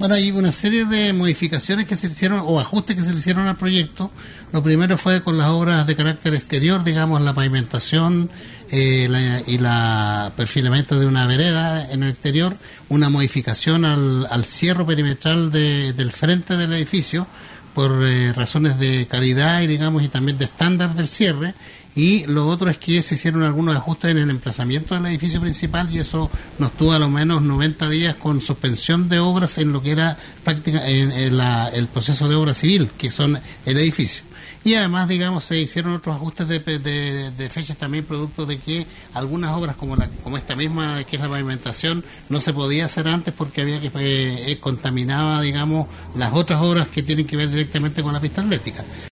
Bueno, hay una serie de modificaciones que se hicieron o ajustes que se le hicieron al proyecto. Lo primero fue con las obras de carácter exterior, digamos, la pavimentación y la perfilamiento de una vereda en el exterior, una modificación al cierre perimetral del frente del edificio por razones de calidad y, digamos, y también de estándar del cierre. Y lo otro es que se hicieron algunos ajustes en el emplazamiento del edificio principal y eso nos tuvo a lo menos 90 días con suspensión de obras en lo que era el proceso de obra civil, que son el edificio. Y además, digamos, se hicieron otros ajustes de fechas también, producto de que algunas obras como esta misma, que es la pavimentación, no se podía hacer antes porque había que contaminaba, digamos, las otras obras que tienen que ver directamente con la pista atlética.